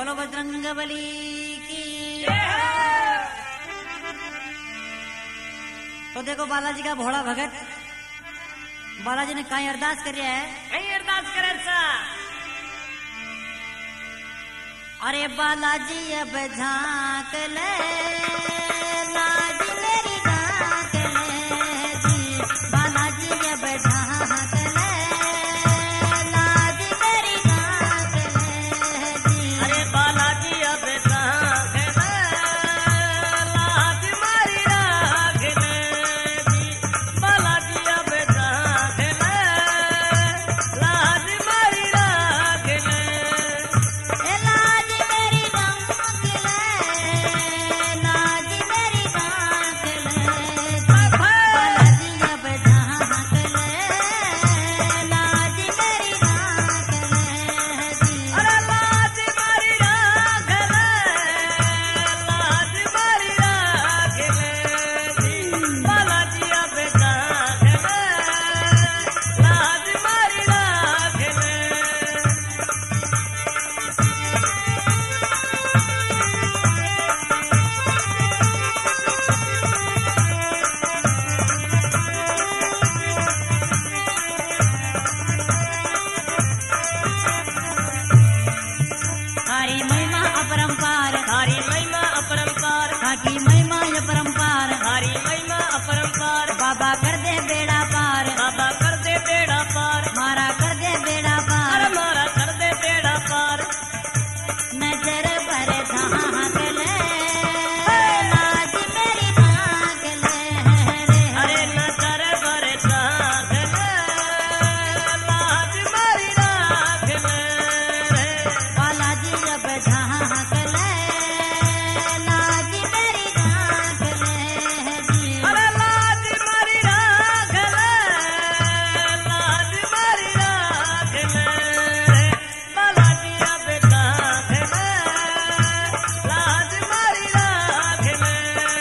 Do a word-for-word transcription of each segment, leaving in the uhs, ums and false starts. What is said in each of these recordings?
बोलो बजरंगबली की। तो देखो बालाजी का भोला भगत, बालाजी ने कहीं अरदास कर है, कहीं अरदास करे सा। अरे बालाजी अब झांक ले लाज मेरी झांक ले जी, बालाजी अब झांक ले लाज मेरी झांक ले जी। अरे बालाजी अब झांक ले लाज मारी राख ले जी, बालाजी अब झांक ले लाज मारी राख ले। ए लाज मेरी झांक ले लाज मेरी झांक ले, बालाजी अब झांक ले लाज मेरी झांक ले जी। अरे लाज मारी राख ले लाज मारी राख ले जी, बालाजी अब झांक ले लाज मारी राख ले। हरी महिमा अपरंपार, हरी महिमा अपरंपार, खाकी महिमा अपरंपार, हरी महिमा अपरंपार, बाबा कर दे बेड़ा पार, बाबा कर दे बेड़ा पार, मारा कर दे बेड़ा अरे पार। मारा कर दे बेड़ा पार। नजर पर झांक ले लाज मेरी झांक ले रे, अरे नजर पर झांक ले लाज मारी राख ले रे। बालाजी अब झांक ले लाज मेरी झांक ले जी। अरे लाज मारी राख ले लाज मारी राख ले, बालाजी अब झांक ले लाज मारी राख ले।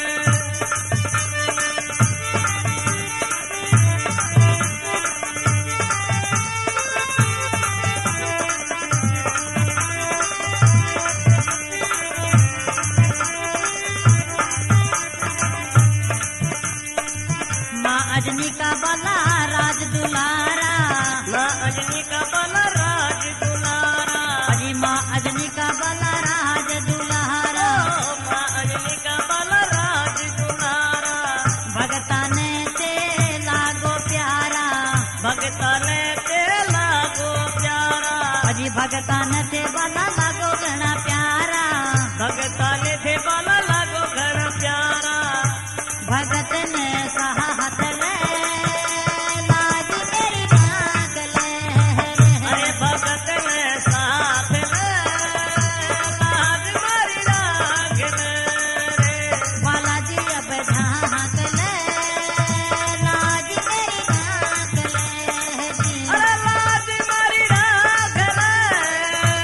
माँ अजनी का बाला राज दुलारा, माँ अजनी का बाला राज दुलारा, अजी माँ अजनी का बाला राज दुलारा। ओ माँ अजनी का बाला राज दुलारा, भगताने से लागो प्यारा, भगताने ते लागो प्यारा, अजी भगतान से बाला लागो घना प्यारा, भगताने थे बाला लागो घना प्यारा। भगत ने साहत ले लाज मेरी झांक ले रे। अरे भगत ने साथ ले लाज मारी राख ले रे। बालाजी अब झांक ले लाज मेरी झांक ले जी। अरे लाज मारी राख ले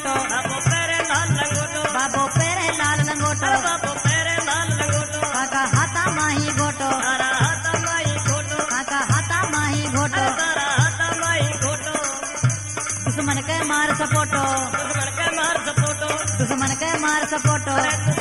लंगोटो बाबो पेरे लाल लंगोटो बाबो पेरे लाल लंगोटो बाबो पेरे लाल लंगोटो काका हाथा माही घोटो तारा हाथा माई घोटो काका हाथा माही घोटो तारा हाथा माई घोटो दुश्मन के मार सपोटो दुश्मन के मार सपोटो दुश्मन के मार सपोटो अरे